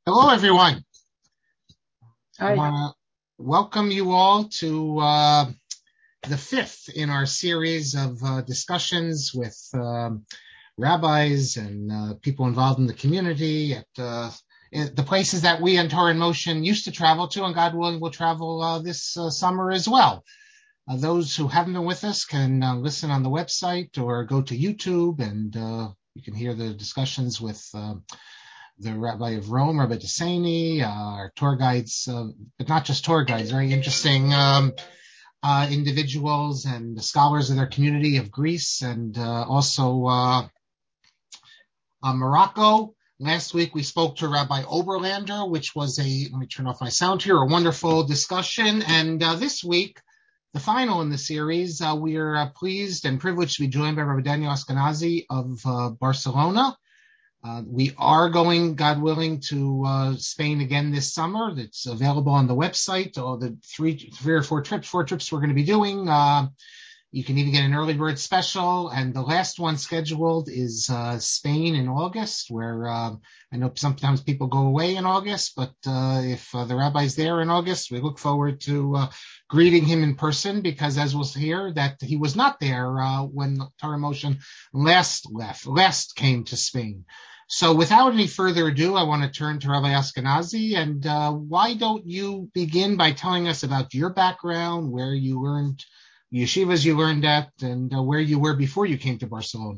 Hello, everyone. I Hi. want to welcome you all to the fifth in our series of discussions with rabbis and people involved in the community at in the places that we and Torah in Motion used to travel to, and God willing, will travel this summer as well. Those who haven't been with us can listen on the website or go to YouTube, and you can hear the discussions with the Rabbi of Rome, Rabbi Desaini, our tour guides, but not just tour guides, very interesting individuals and scholars of their community of Greece and also Morocco. Last week we spoke to Rabbi Oberlander, which was let me turn off my sound here, a wonderful discussion. And this week, the final in the series, we are pleased and privileged to be joined by Rabbi Daniel Ashkenazi of Barcelona. We are going, God willing, to Spain again this summer. It's available on the website. All the three or four trips we're going to be doing. You can even get an early bird special. And the last one scheduled is Spain in August, where I know sometimes people go away in August, but if the rabbi's there in August, we look forward to greeting him in person, because as we'll hear, that he was not there when Torah Motion last came to Spain. So without any further ado, I want to turn to Rabbi Ashkenazi, and why don't you begin by telling us about your background, where you learned, yeshivas you learned at, and where you were before you came to Barcelona.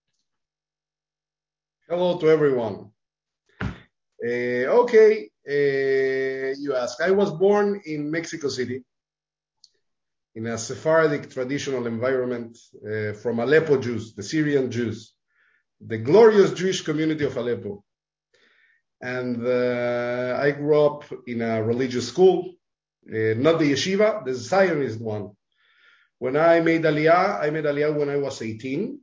Hello to everyone. You ask. I was born in Mexico City, in a Sephardic traditional environment from Aleppo Jews, the Syrian Jews, the glorious Jewish community of Aleppo. And I grew up in a religious school, not the yeshiva, the Zionist one. When I made Aliyah when I was 18.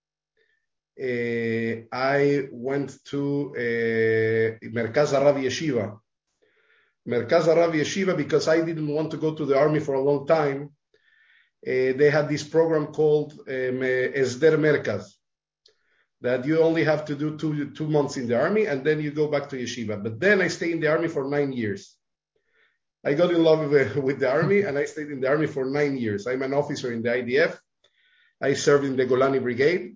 I went to Merkaz Arav Yeshiva. Merkaz Arav Yeshiva, because I didn't want to go to the army for a long time. They had this program called Esder Merkaz, that you only have to do two months in the army and then you go back to yeshiva. But then I stayed in the army for 9 years. I got in love with the army, and I stayed in the army for 9 years. I'm an officer in the IDF. I served in the Golani Brigade.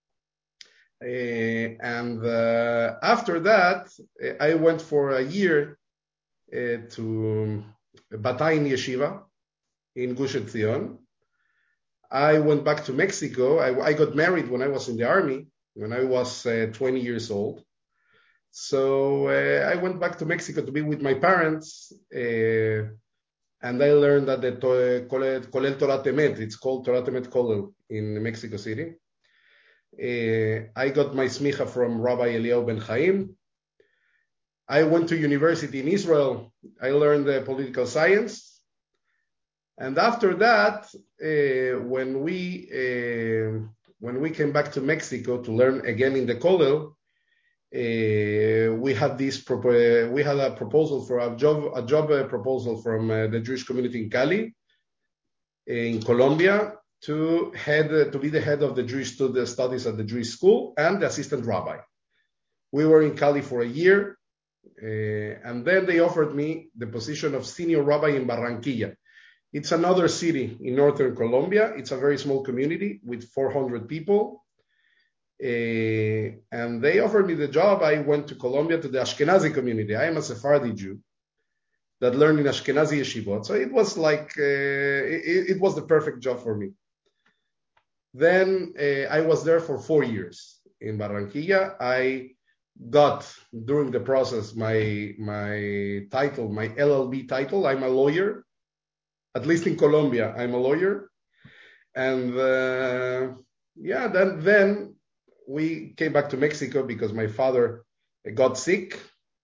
And after that, I went for a year to Batayin Yeshiva in Gush Etzion. I went back to Mexico. I got married when I was in the army, when I was 20 years old. So I went back to Mexico to be with my parents, and I learned that the Kolel Torah Temet, it's called Torah Temet Kolel in Mexico City. I got my smicha from Rabbi Eliyahu Ben Chaim. I went to university in Israel. I learned political science. And after that, when we came back to Mexico to learn again in the Kollel, we had a proposal for a job proposal from the Jewish community in Cali, in Colombia, to be the head of the Jewish studies at the Jewish school and the assistant rabbi. We were in Cali for a year, and then they offered me the position of senior rabbi in Barranquilla. It's another city in northern Colombia. It's a very small community with 400 people. And they offered me the job. I went to Colombia to the Ashkenazi community. I am a Sephardi Jew that learned in Ashkenazi yeshivot. So it was like, it was the perfect job for me. Then I was there for 4 years in Barranquilla. I got, during the process, my title, my LLB title. I'm a lawyer. At least in Colombia, I'm a lawyer. And then we came back to Mexico because my father got sick.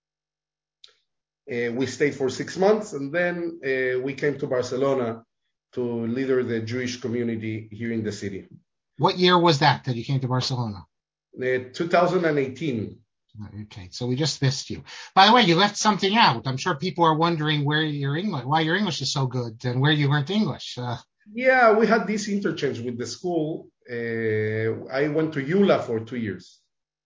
We stayed for 6 months, and then we came to Barcelona to leader the Jewish community here in the city. What year was that you came to Barcelona? 2018. Okay, so we just missed you. By the way, you left something out. I'm sure people are wondering why your English is so good and where you learned English. Yeah, we had this interchange with the school. I went to YULA for 2 years.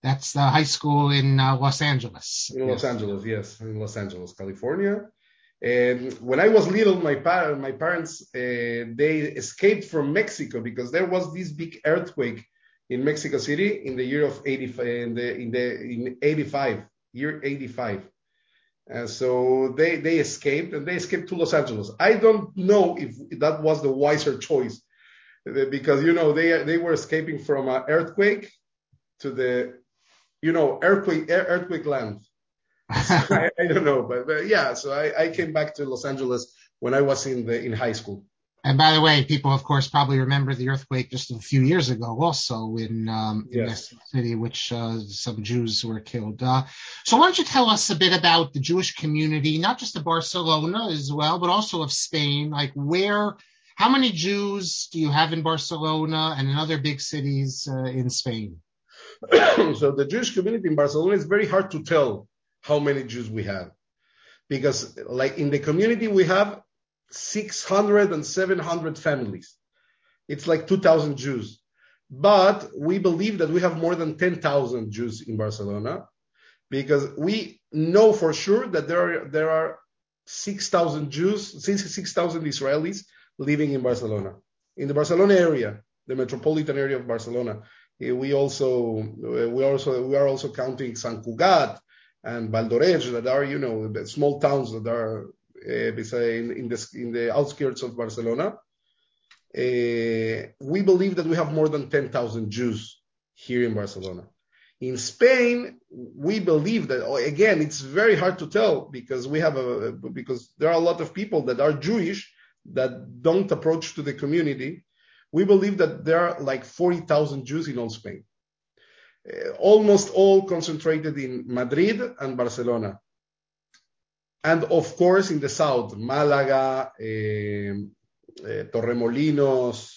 That's the high school in Los Angeles. In Los Angeles, yes, in Los Angeles, California. And when I was little, my parents they escaped from Mexico because there was this big earthquake in Mexico City in the year of 85, in 85, year 85. And so they escaped, and they escaped to Los Angeles. I don't know if that was the wiser choice because they were escaping from an earthquake to the earthquake land. So I don't know, but yeah. So I came back to Los Angeles when I was in high school. And by the way, people, of course, probably remember the earthquake just a few years ago, also in Mexico City, which some Jews were killed. So why don't you tell us a bit about the Jewish community, not just of Barcelona as well, but also of Spain? Like how many Jews do you have in Barcelona and in other big cities in Spain? So the Jewish community in Barcelona is very hard to tell how many Jews we have, because like in the community we have 600 and 700 families. It's like 2,000 Jews, but we believe that we have more than 10,000 Jews in Barcelona, because we know for sure that there are 6,000 Jews, 6,000 Israelis living in Barcelona, in the Barcelona area, the metropolitan area of Barcelona. We are also counting Sant Cugat and Valldoreix, that are the small towns that are in the outskirts of Barcelona. We believe that we have more than 10,000 Jews here in Barcelona. In Spain, we believe that, again, it's very hard to tell because because there are a lot of people that are Jewish that don't approach to the community. We believe that there are like 40,000 Jews in all Spain, almost all concentrated in Madrid and Barcelona. And of course, in the south, Malaga, Torremolinos,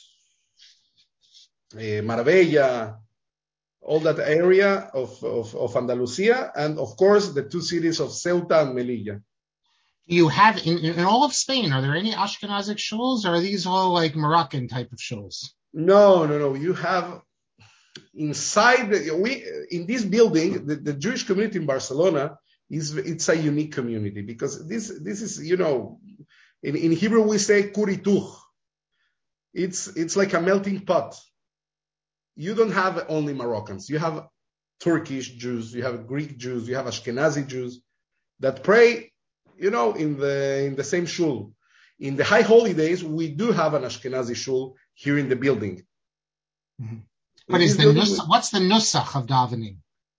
Marbella, all that area of Andalusia, and of course, the two cities of Ceuta and Melilla. You have in all of Spain, are there any Ashkenazic shuls, or are these all like Moroccan type of shuls? No. You have inside in this building, the Jewish community in Barcelona it's a unique community, because this is in Hebrew we say kurituch. It's like a melting pot. You don't have only Moroccans. You have Turkish Jews, you have Greek Jews, you have Ashkenazi Jews that pray, in the same shul. In the high holidays, we do have an Ashkenazi shul here in the building. Mm-hmm. What's the nusach of davening?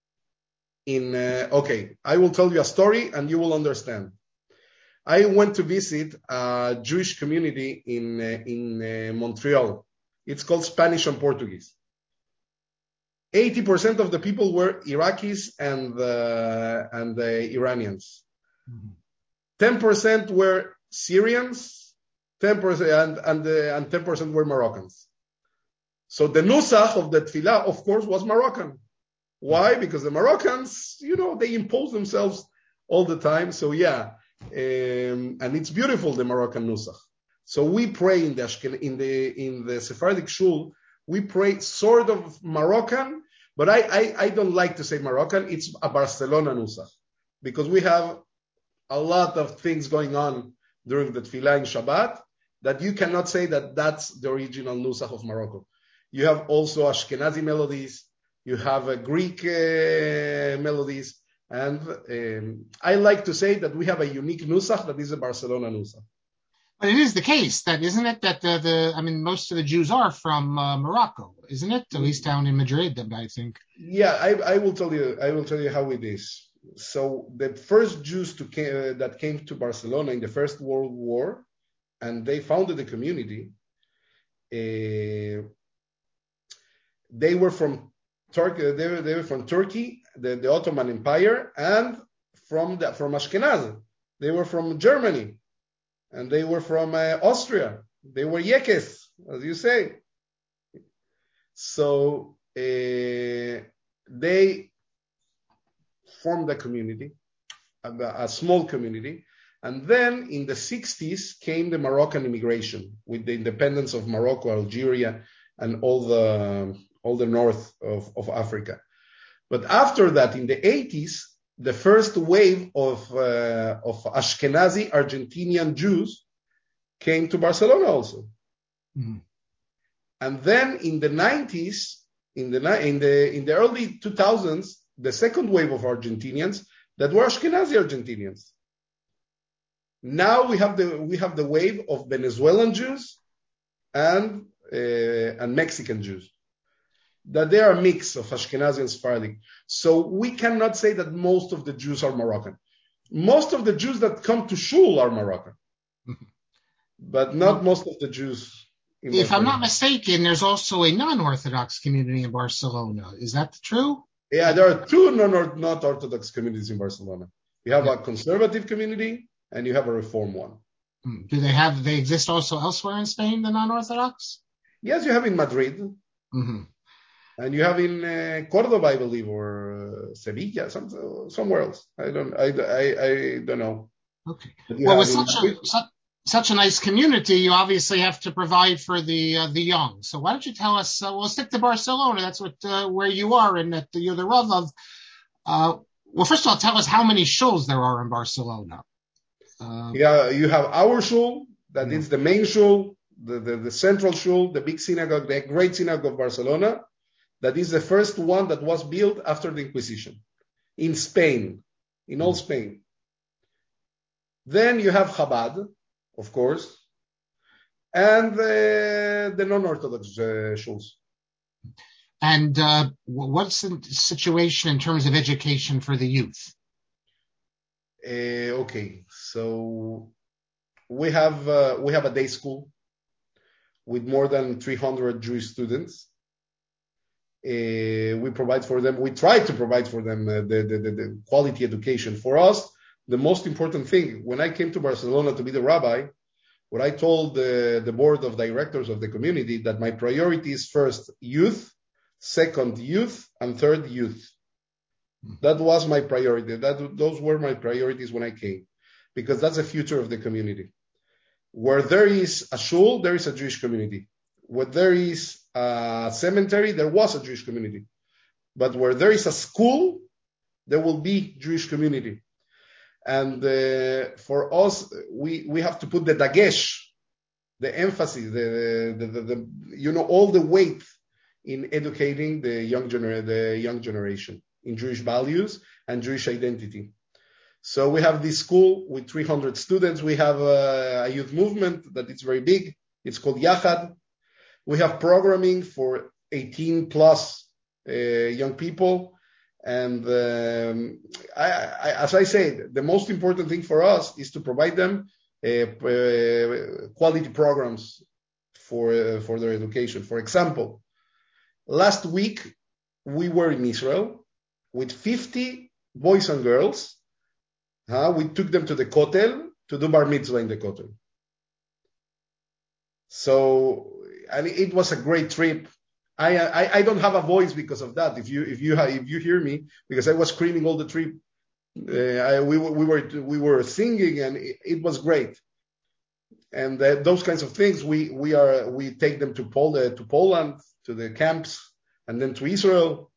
Okay, I will tell you a story and you will understand. I went to visit a Jewish community in Montreal. It's called Spanish and Portuguese. 80% of the people were Iraqis and the Iranians. Mm-hmm. 10% were Syrians, 10% and 10% were Moroccans. So the nusach of the tefillah, of course, was Moroccan. Why? Because the Moroccans, they impose themselves all the time. So yeah, and it's beautiful, the Moroccan nusach. So we pray in the Sephardic shul, we pray sort of Moroccan, but I don't like to say Moroccan. It's a Barcelona nusach, because we have a lot of things going on during the tefillah in Shabbat that you cannot say that that's the original nusach of Morocco. You have also Ashkenazi melodies, you have Greek melodies, and I like to say that we have a unique nusach that is a Barcelona nusach. But it is the case, isn't it, that most of the Jews are from Morocco, isn't it? At least down in Madrid, I think. Yeah, I will tell you how it is. So the first Jews that came to Barcelona in the First World War, and they founded the community, they were from Turkey. They were from Turkey, the Ottoman Empire, and from Ashkenaz. They were from Germany, and they were from Austria. They were Yekes, as you say. So they formed a community, a small community, and then in the 60s came the Moroccan immigration with the independence of Morocco, Algeria, and all the north of Africa. But after that, in the 80s, the first wave of Ashkenazi Argentinian Jews came to Barcelona also. Mm-hmm. And then in the 90s, in the early 2000s, the second wave of Argentinians that were Ashkenazi Argentinians. Now we have the wave of Venezuelan Jews and Mexican Jews. That they are a mix of Ashkenazi and Sephardic. So we cannot say that most of the Jews are Moroccan. Most of the Jews that come to Shul are Moroccan, but not most of the Jews. If I'm not mistaken, there's also a non-Orthodox community in Barcelona. Is that true? Yeah, there are two not Orthodox communities in Barcelona. You have a conservative community and you have a Reform one. Do they exist also elsewhere in Spain, the non-Orthodox? Yes, you have in Madrid. Mm-hmm. And you have in Cordoba, I believe, or Sevilla, somewhere else. I don't know. Okay. Well, with such a nice community, you obviously have to provide for the young. So why don't you tell us? We'll stick to Barcelona. That's where you are, and that you're the Rav of. Well, first of all, tell us how many shuls there are in Barcelona. You have our shul, that is the main shul, the central shul, the big synagogue, the great synagogue of Barcelona. That is the first one that was built after the Inquisition in Spain, in all Spain. Then you have Chabad, of course, and the non-Orthodox shuls. And what's the situation in terms of education for the youth? Okay, so we have a day school with more than 300 Jewish students. We provide for them. We try to provide for them the quality education. For us, the most important thing, when I came to Barcelona to be the rabbi, what I told the board of directors of the community, that my priority is first youth, second youth, and third youth. That was my priority. Those were my priorities when I came, because that's the future of the community. Where there is a shul, there is a Jewish community. Where there is a cemetery, there was a Jewish community. But where there is a school, there will be Jewish community. And for us, we have to put the dagesh, the emphasis, all the weight in educating the young generation in Jewish values and Jewish identity. So we have this school with 300 students. We have a youth movement that is very big. It's called Yachad. We have programming for 18 plus young people. And as I said, the most important thing for us is to provide them quality programs for their education. For example, last week we were in Israel with 50 boys and girls. We took them to the Kotel to do bar mitzvah in the Kotel. So, and it was a great trip. I don't have a voice because of that. If you hear me, because I was screaming all the trip, we were singing and it was great. And those kinds of things, we take them to Poland, to the camps, and then to Israel.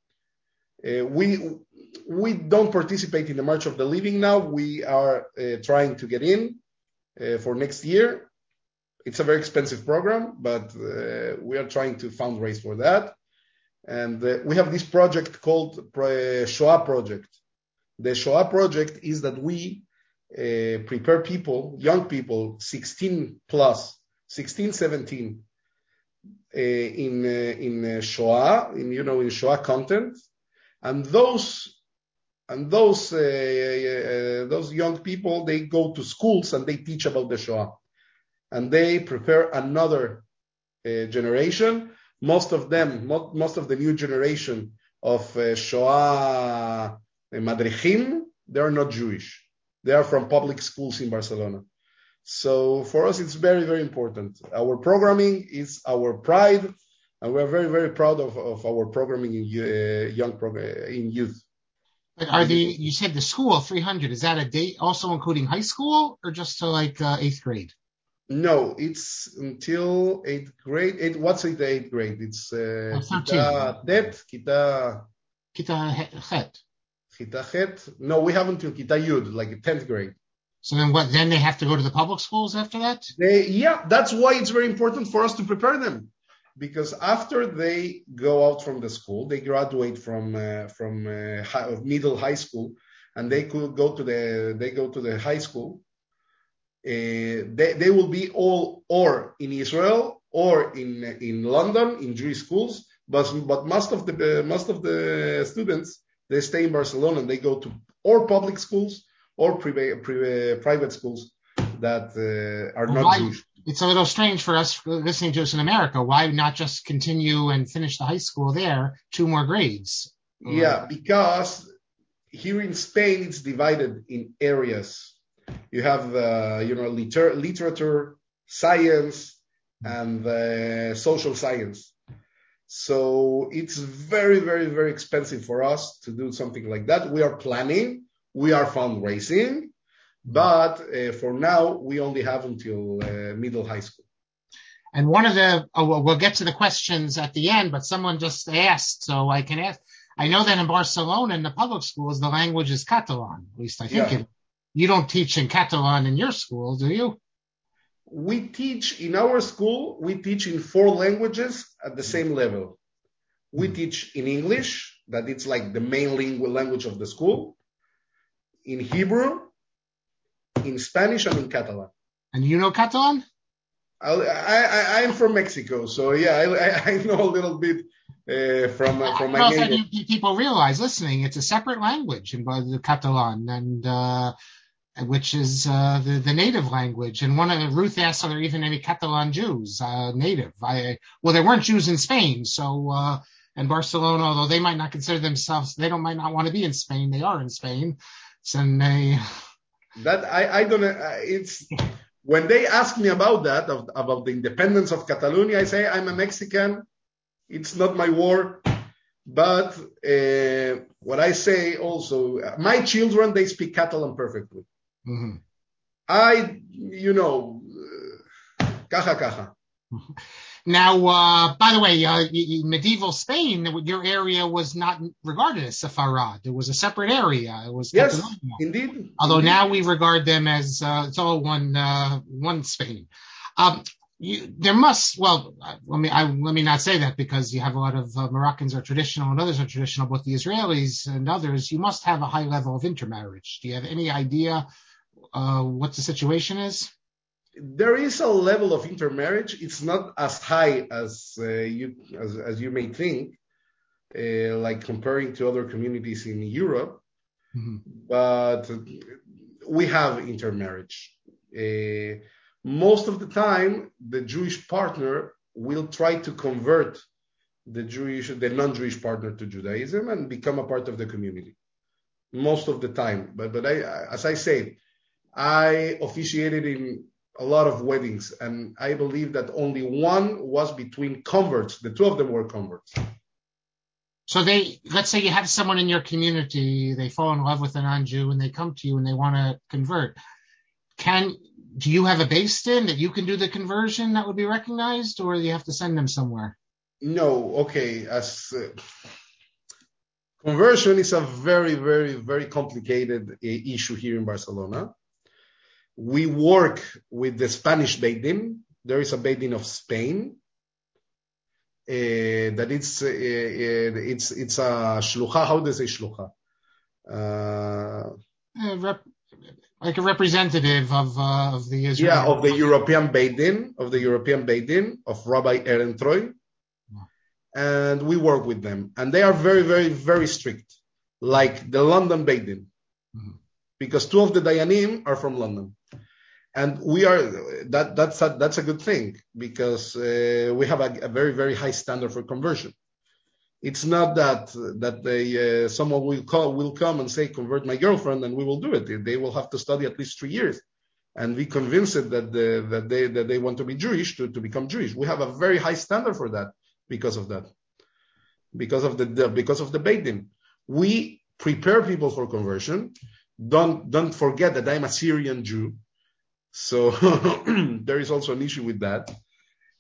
We don't participate in the March of the Living now. We are trying to get in for next year. It's a very expensive program, but we are trying to fundraise for that. And we have this project called Shoah Project. The Shoah Project is that we prepare people, young people, 16 plus, 16, 17, in Shoah, in Shoah content. And those young people, they go to schools and they teach about the Shoah. And they prepare another generation. Most of the new generation of Shoah Madrichim, they are not Jewish. They are from public schools in Barcelona. So for us, it's very, very important. Our programming is our pride, and we're very, very proud of our programming in youth. But you said the school 300, is that a date also including high school or just to like 8th grade? No, it's until 8th grade. What's the 8th grade? It's Kita Tet, Kita Kita Het. Kita Het? No, we have until Kita Yud, like 10th grade. So then what? Then they have to go to the public schools after that? Yeah, that's why it's very important for us to prepare them. Because after they go out from the school, they graduate from middle high school, and they could go to the high school. They will be all or in Israel or in London in Jewish schools, but most of the students, they stay in Barcelona and they go to or public schools or private schools that are not Jewish. It's a little strange for us listening to us in America. Why not just continue and finish the high school there, 2 more grades? Yeah, because here in Spain, it's divided in areas. You have, literature, science, and social science. So it's very, very, very expensive for us to do something like that. We are planning, we are fundraising, but for now, we only have until middle high school. And we'll get to the questions at the end, but someone just asked, so I can ask. I know that in Barcelona, in the public schools, the language is Catalan. At least I think you don't teach in Catalan in your school, do you? We teach in our school, we teach in 4 languages at the same level. We teach in English, that it's like the main language of the school, in Hebrew, in Spanish, and in Catalan. And you know Catalan? I'm from Mexico, so yeah, I know a little bit from my native. People realize listening, it's a separate language in the Catalan, and which is the native language. And Ruth asked, are there even any Catalan Jews native? Well, there weren't Jews in Spain, so and Barcelona, although they might not consider themselves, might not want to be in Spain. They are in Spain, so that I don't. It's when they ask me about that, about the independence of Catalonia, I say I'm a Mexican. It's not my war. But what I say also, my children, they speak Catalan perfectly. Mm-hmm. Caja. Now, by the way, in medieval Spain, your area was not regarded as Sepharad. It was a separate area. It was Catalonia. Indeed. Although now we regard them as it's all one Spain. There must, let me not say that, because you have a lot of Moroccans are traditional and others are traditional, but the Israelis and others, you must have a high level of intermarriage. Do you have any idea what the situation is? There is a level of intermarriage. It's not as high as you may think, like comparing to other communities in Europe, but we have intermarriage. Most of the time, the Jewish partner will try to convert the non-Jewish partner to Judaism and become a part of the community. Most of the time, but as I said, I officiated in a lot of weddings, and I believe that only one was between converts. The 2 of them were converts. So let's say you have someone in your community, they fall in love with a non-Jew and they come to you and they want to convert. Do you have a Beis Din that you can do the conversion that would be recognized, or do you have to send them somewhere? No. Okay. Conversion is a very, very, very complicated issue here in Barcelona. We work with the Spanish Beis Din. There is a Beis Din of Spain. That it's a shlucha. How do they say shlucha? Like a representative of the Israel. Yeah, of the European Beis Din of Rabbi Ehrentreu. And we work with them, and they are very, very, very strict, like the London Beis Din, because 2 of the Dayanim are from London. And that's a good thing, because we have a very, very high standard for conversion. It's not that someone will come and say, convert my girlfriend, and we will do it. They will have to study at least 3 years, and we convince it that they want to be Jewish to become Jewish. We have a very high standard for that because of the Beis Din. We prepare people for conversion. Don't forget that I'm a Syrian Jew. So there is also an issue with that.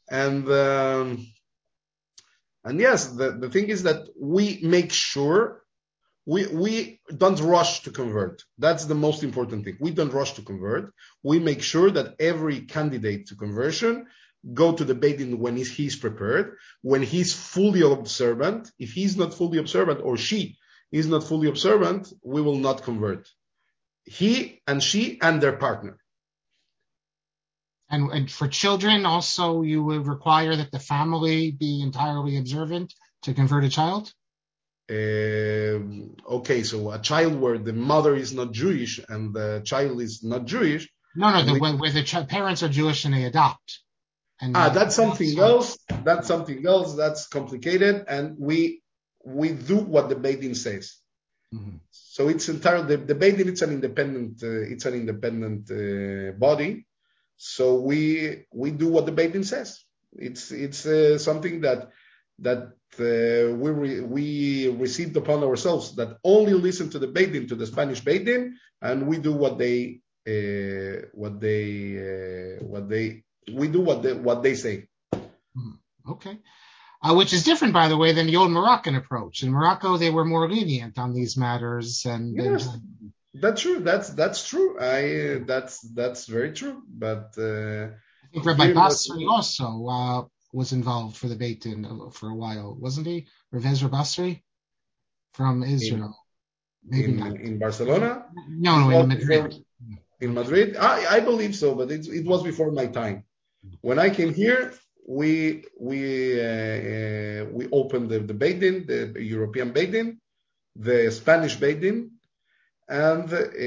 And yes, the thing is that we make sure we don't rush to convert. That's the most important thing. We don't rush to convert. We make sure that every candidate to conversion go to the Beit Din when he's prepared, when he's fully observant. If he's not fully observant or she is not fully observant, we will not convert. He and she and their partner. And for children also, you would require that the family be entirely observant to convert a child? Okay, so a child where the mother is not Jewish and the child is not Jewish. No, where the parents are Jewish and they adopt. And that's something else. That's something else. That's complicated, and we do what the Beit Din says. Mm-hmm. So it's entirely the Beit Din. It's an independent body. So we do what the Beit Din says. It's something that we received upon ourselves, that only listen to the Beit Din, to the Spanish Beit Din, and we do what they say. Okay. Which is different, by the way, than the old Moroccan approach. In Morocco, they were more lenient on these matters. And yes, that's true. That's true. That's very true. But I think Rabbi Basri also was involved for the Beit Din for a while, wasn't he? Rav Ezra Basri from Israel. Maybe not. In Barcelona? No, in Madrid. In Madrid? I believe so, but it was before my time. When I came here, we opened the Beit Din, the European Beit Din, the Spanish Beit Din, and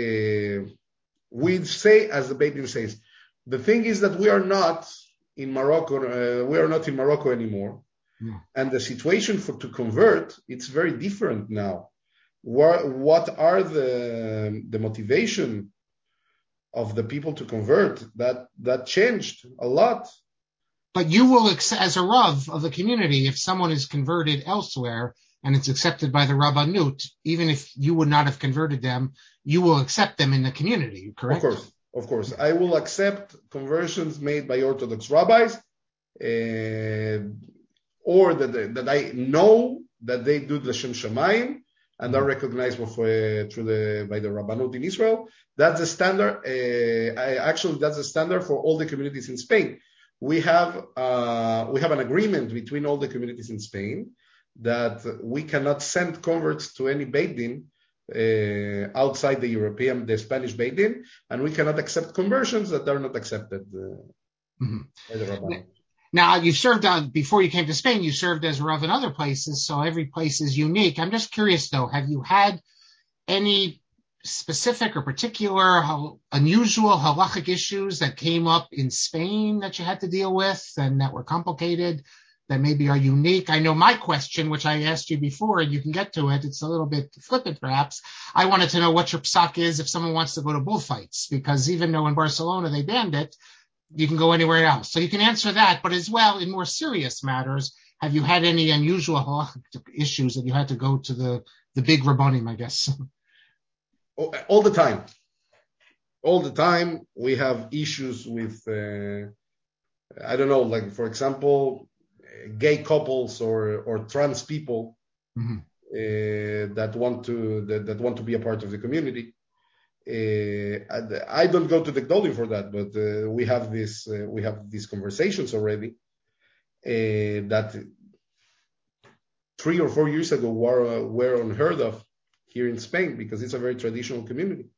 we say as the Beit Din says. The thing is that we are not in Morocco. We are not in Morocco anymore, and the situation to convert, it's very different now. What are the motivation of the people to convert? That changed a lot. But you will, as a Rav of the community, if someone is converted elsewhere and it's accepted by the Rabbanut, even if you would not have converted them, you will accept them in the community, correct? Of course. I will accept conversions made by Orthodox rabbis, or that I know that they do L'Shem Shamayim and are recognizable by the Rabbanut in Israel. That's the standard. That's the standard for all the communities in Spain. We have an agreement between all the communities in Spain that we cannot send converts to any Beit Din outside the Spanish Beit Din, and we cannot accept conversions that are not accepted by the Rabbanut. Now, you served before you came to Spain, you served as Rav in other places, so every place is unique. I'm just curious, though, have you had any specific or particular unusual halachic issues that came up in Spain that you had to deal with and that were complicated, that maybe are unique? I know my question, which I asked you before, and you can get to it, it's a little bit flippant perhaps. I wanted to know what your psak is if someone wants to go to bullfights, because even though in Barcelona they banned it, you can go anywhere else. So you can answer that, but as well, in more serious matters, have you had any unusual halachic issues that you had to go to the big Rabbanim, I guess? All the time. All the time we have issues with, I don't know, like, for example, gay couples or trans people that want to be a part of the community. I don't go to the Gdolim for that, but we have these conversations already that 3 or 4 years ago were unheard of here in Spain, because it's a very traditional community.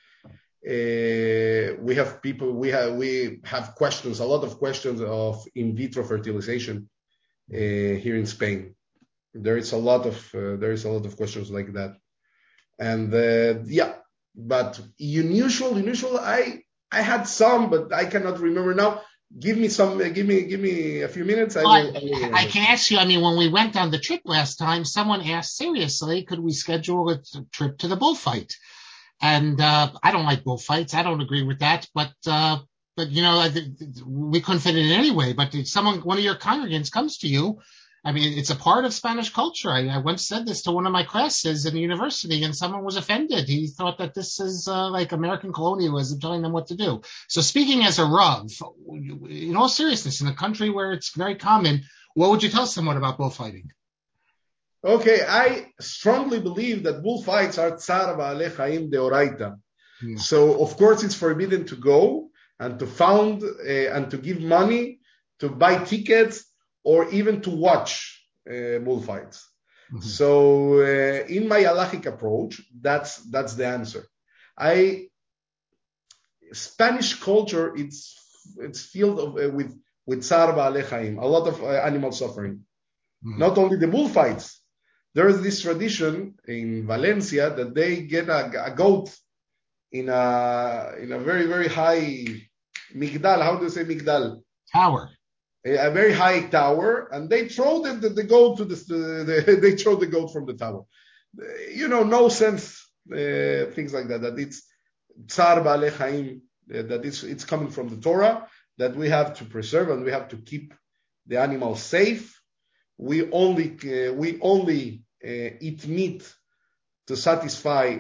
We have questions, a lot of questions of in vitro fertilization here in Spain. There is a lot of questions like that, and but unusual. I had some, but I cannot remember now. Give me a few minutes. I can ask you. I mean, when we went on the trip last time, someone asked seriously, could we schedule a trip to the bullfight? And I don't like bullfights. I don't agree with that. But you know, we couldn't fit it in anyway. But if one of your congregants comes to you, I mean, it's a part of Spanish culture. I once said this to one of my classes in the university, and someone was offended. He thought that this is like American colonialism, telling them what to do. So speaking as a Rav, in all seriousness, in a country where it's very common, what would you tell someone about bullfighting? Okay, I strongly believe that bullfights are tsar ba'alei chaim deoraita. Yeah. So, of course, it's forbidden to go and to found and to give money to buy tickets or even to watch bullfights. Mm-hmm. So, in my halachic approach, that's the answer. Spanish culture, it's filled with tsar ba'alei chaim, a lot of animal suffering. Mm-hmm. Not only the bullfights. There is this tradition in Valencia that they get a goat in a very, very high migdal. How do you say migdal? Tower. A very high tower, and they throw the goat they throw the goat from the tower. No sense things like that. That it's tsar ba'alei chaim. That it's coming from the Torah, that we have to preserve and we have to keep the animal safe. We only eat meat to satisfy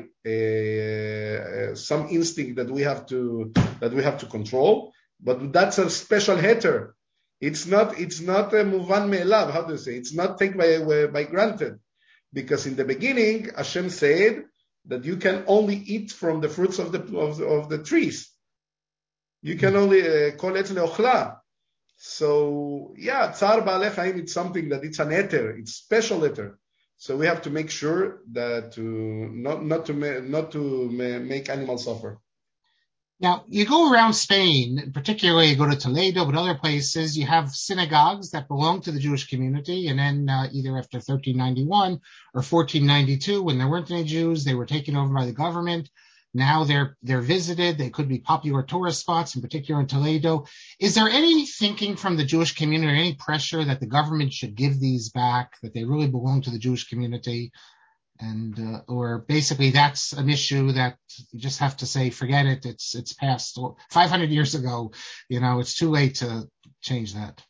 some instinct that we have to control, but that's a special heter. It's not a muvan me'elav. How do you say? It's not taken by granted, because in the beginning Hashem said that you can only eat from the fruits of the trees. You can only kol etz leochla. So yeah, tsar ba'alei chaim, it's something that it's an heter, it's special heter. So we have to make sure that not to make animals suffer. Now, you go around Spain, particularly you go to Toledo, but other places, you have synagogues that belong to the Jewish community, and then either after 1391 or 1492, when there weren't any Jews, they were taken over by the government. Now they're visited. They could be popular tourist spots, in particular in Toledo. Is there any thinking from the Jewish community, or any pressure that the government should give these back, that they really belong to the Jewish community? And or basically that's an issue that you just have to say, forget it. It's past 500 years ago. It's too late to change that.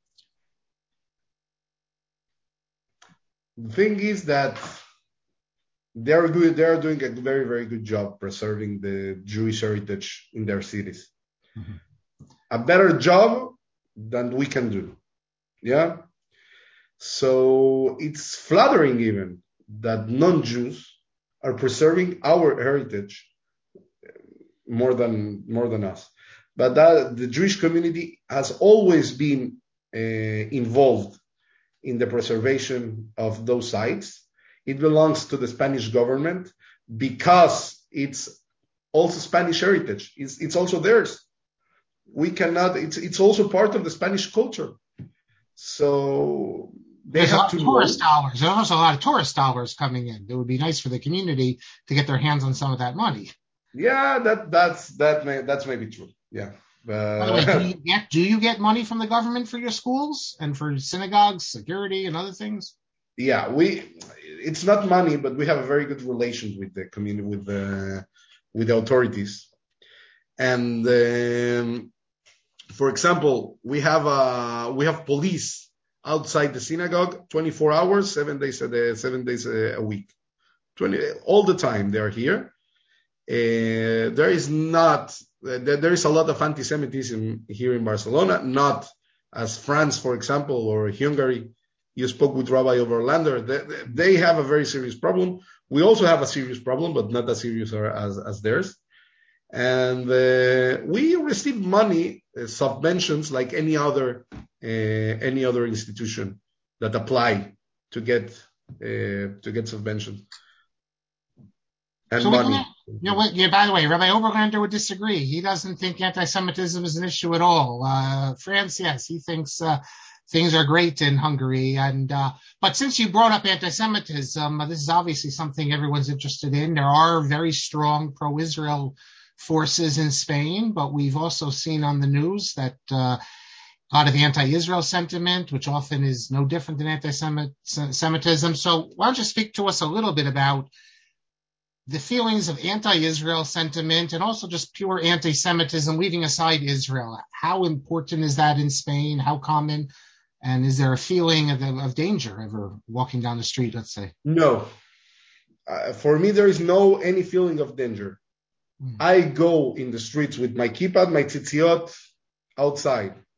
The thing is that they are doing a very, very good job preserving the Jewish heritage in their cities. Mm-hmm. A better job than we can do. Yeah. So it's flattering even that non-Jews are preserving our heritage more than us. But the Jewish community has always been involved in the preservation of those sites. It belongs to the Spanish government because it's also Spanish heritage. It's also theirs. We cannot. It's also part of the Spanish culture. So there's a lot of tourist dollars. There's also a lot of tourist dollars coming in. It would be nice for the community to get their hands on some of that money. Yeah, that's maybe true. Yeah. By the way, do you get money from the government for your schools and for synagogues, security, and other things? Yeah, it's not money, but we have a very good relation with the community, with the authorities. And for example, we have police outside the synagogue 24 hours, 7 days a week. All the time they are here. There is a lot of anti-Semitism here in Barcelona, not as France, for example, or Hungary. You spoke with Rabbi Oberlander. They have a very serious problem. We also have a serious problem, but not as serious as theirs. And we receive money, subventions, like any other institution that apply to get subventions and so money. By the way, Rabbi Oberlander would disagree. He doesn't think anti-Semitism is an issue at all. France, yes, he thinks things are great in Hungary. But since you brought up anti-Semitism, this is obviously something everyone's interested in. There are very strong pro-Israel forces in Spain, but we've also seen on the news that a lot of anti-Israel sentiment, which often is no different than anti-Semitism. So why don't you speak to us a little bit about the feelings of anti-Israel sentiment and also just pure anti-Semitism, leaving aside Israel? How important is that in Spain? How common? And is there a feeling of danger ever walking down the street, let's say? No. For me, there is any feeling of danger. I go in the streets with my kippah, my tzitziot outside.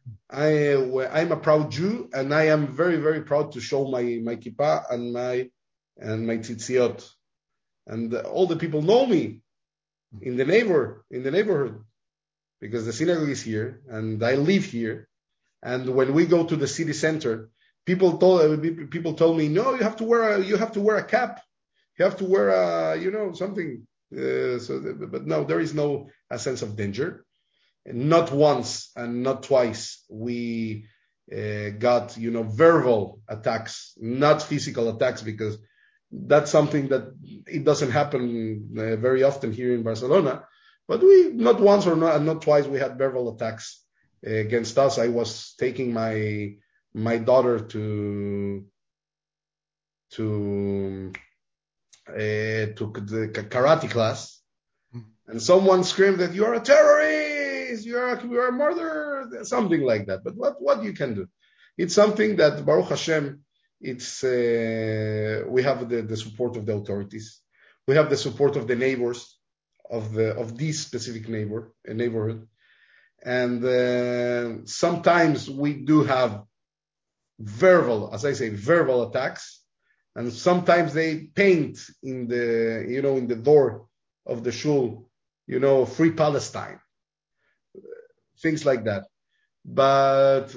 I'm a proud Jew, and I am very, very proud to show my kippah and my tzitziot. And all the people know me in the neighborhood, because the synagogue is here and I live here. And when we go to the city center, people told me, no, you have to wear a cap, you have to wear something. But no, there is no a sense of danger. Not once and not twice we got verbal attacks, not physical attacks, because that's something that it doesn't happen very often here in Barcelona. But we not once or not twice we had verbal attacks against us. I was taking my daughter to the karate class, and someone screamed that you are a terrorist, you are a murderer, something like that. But what you can do? It's something that Baruch Hashem, it's we have the support of the authorities, we have the support of the neighbors of this specific neighborhood, and sometimes we do have verbal attacks, and sometimes they paint in the door of the shul, free Palestine, things like that. But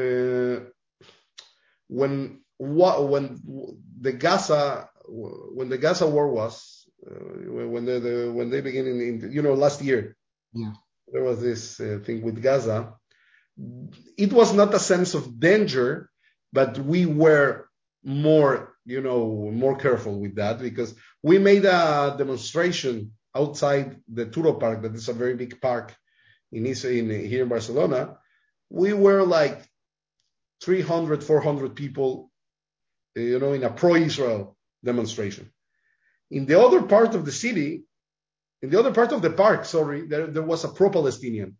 when the Gaza war was, when they began in last year, there was this thing with Gaza. It was not a sense of danger, but we were more careful with that, because we made a demonstration outside the Turo Park, that is a very big park here in Barcelona. We were like 300, 400 people, in a pro-Israel demonstration. In the other part of the city, in the other part of the park, there was a pro-Palestinian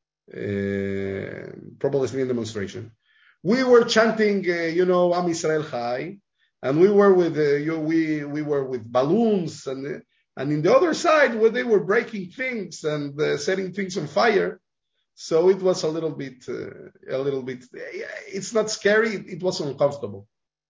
demonstration. We were chanting, Am Yisrael Chai, and we were with we were with balloons, and in the other side where they were breaking things and setting things on fire. So it was a little bit. It's not scary. It was uncomfortable.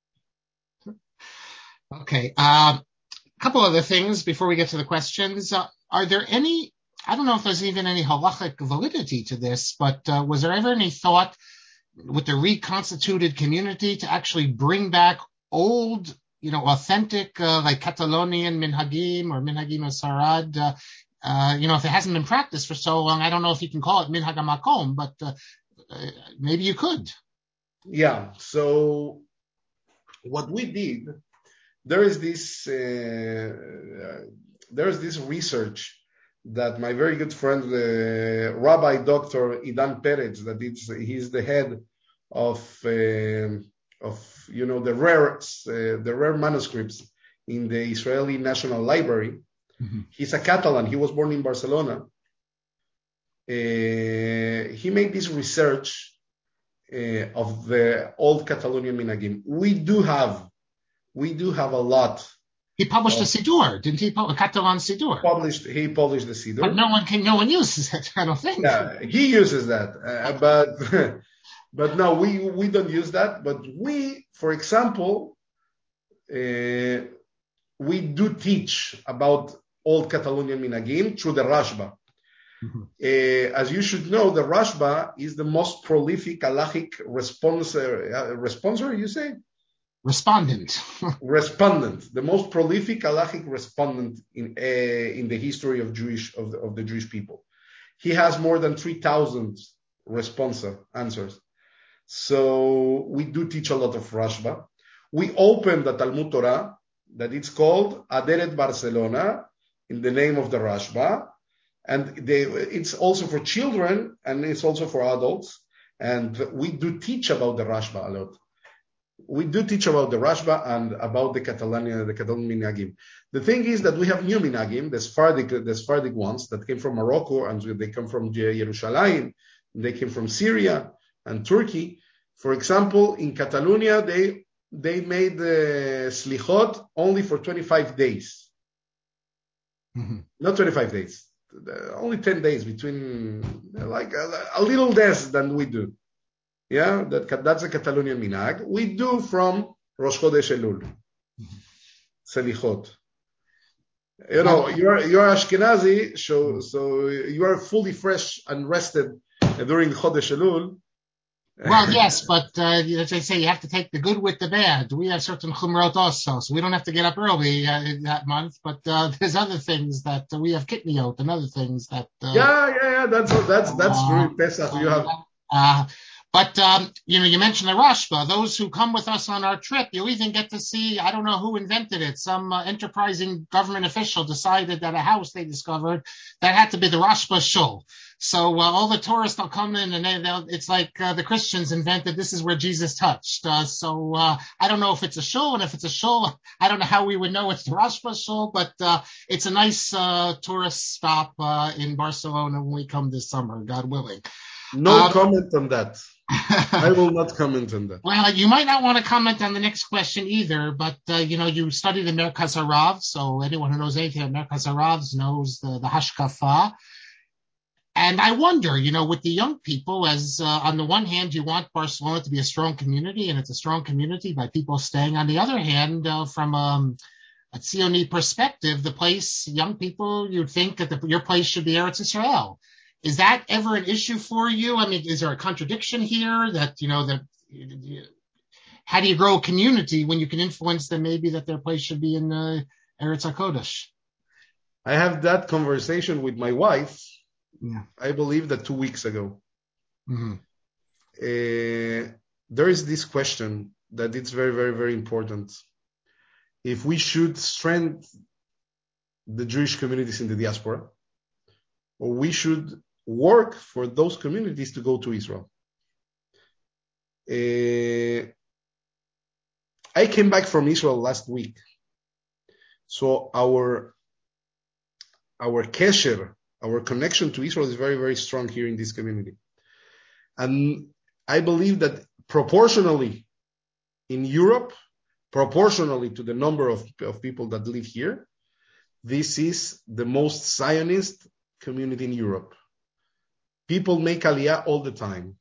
Okay. Couple other things before we get to the questions. Are there any? I don't know if there's even any halachic validity to this, but was there ever any thought with the reconstituted community to actually bring back old, authentic, like Catalonian minhagim or minhagim asarad? If it hasn't been practiced for so long, I don't know if you can call it minhag hamakom, but maybe you could. Yeah. So what we did, there is this research that my very good friend, Rabbi Dr. Idan Peretz, he's the head of the rare manuscripts in the Israeli National Library. Mm-hmm. He's a Catalan. He was born in Barcelona. He made this research of the old Catalonian minhagim. We do have a lot. He published a Siddur, didn't he? A Catalan Siddur. He published the Siddur. But no one uses it, I don't think. Yeah, he uses that, but no, we don't use that. But we, for example, we do teach about old Catalonian minhagim through the Rashba. Mm-hmm. As you should know, the Rashba is the most prolific halachic responder, you say? Respondent, the most prolific halachic respondent in the history of the Jewish people. He has more than 3,000 answers. So we do teach a lot of Rashba. We opened the Talmud Torah that it's called Aderet Barcelona in the name of the Rashba, and it's also for children and it's also for adults. And we do teach about the Rashba a lot. We do teach about the Rashba and about the Catalonian minhagim. The thing is that we have new minhagim, the Sephardic ones that came from Morocco, and they come from Jerusalem, they came from Syria and Turkey. For example, in Catalonia, they made the slichot only for 25 days. Mm-hmm. Not 25 days, only 10 days, between like a little less than we do. Yeah, that's a Catalonian minhag. We do from Rosh Chodesh Elul, Selichot. You know, you're Ashkenazi, so you are fully fresh and rested during Chodesh Elul. Well, yes, but as I say, you have to take the good with the bad. We have certain chumrot also, so we don't have to get up early that month. But there's other things that we have kitniot and other things that. Yeah. That's during Pesach. You have. But you mentioned the Rashba. Those who come with us on our trip, you even get to see. I don't know who invented it. Some enterprising government official decided that a house they discovered that had to be the Rashba shul. So all the tourists will come in, and it's like the Christians invented. This is where Jesus touched. So I don't know if it's a shul, and if it's a shul, I don't know how we would know it's the Rashba shul. But it's a nice tourist stop in Barcelona when we come this summer, God willing. No comment on that. I will not comment on that. Well, you might not want to comment on the next question either, but you studied the Merkaz Harav, so anyone who knows anything about Merkaz Harav knows the Hashkafa. And I wonder, with the young people, as on the one hand, you want Barcelona to be a strong community, and it's a strong community by people staying. On the other hand, from a Tzioni perspective, young people, you'd think that your place should be Eretz Israel. Is that ever an issue for you? I mean, is there a contradiction here that how do you grow a community when you can influence them maybe that their place should be in Eretz HaKodesh? I have that conversation with my wife. Yeah. I believe that 2 weeks ago. Mm-hmm. There is this question that it's very, very, very important. If we should strengthen the Jewish communities in the diaspora, or we should work for those communities to go to Israel. I came back from Israel last week. So our kesher, our connection to Israel is very, very strong here in this community. And I believe that proportionally in Europe, proportionally to the number of people that live here, this is the most Zionist community in Europe. People make Aliyah all the time.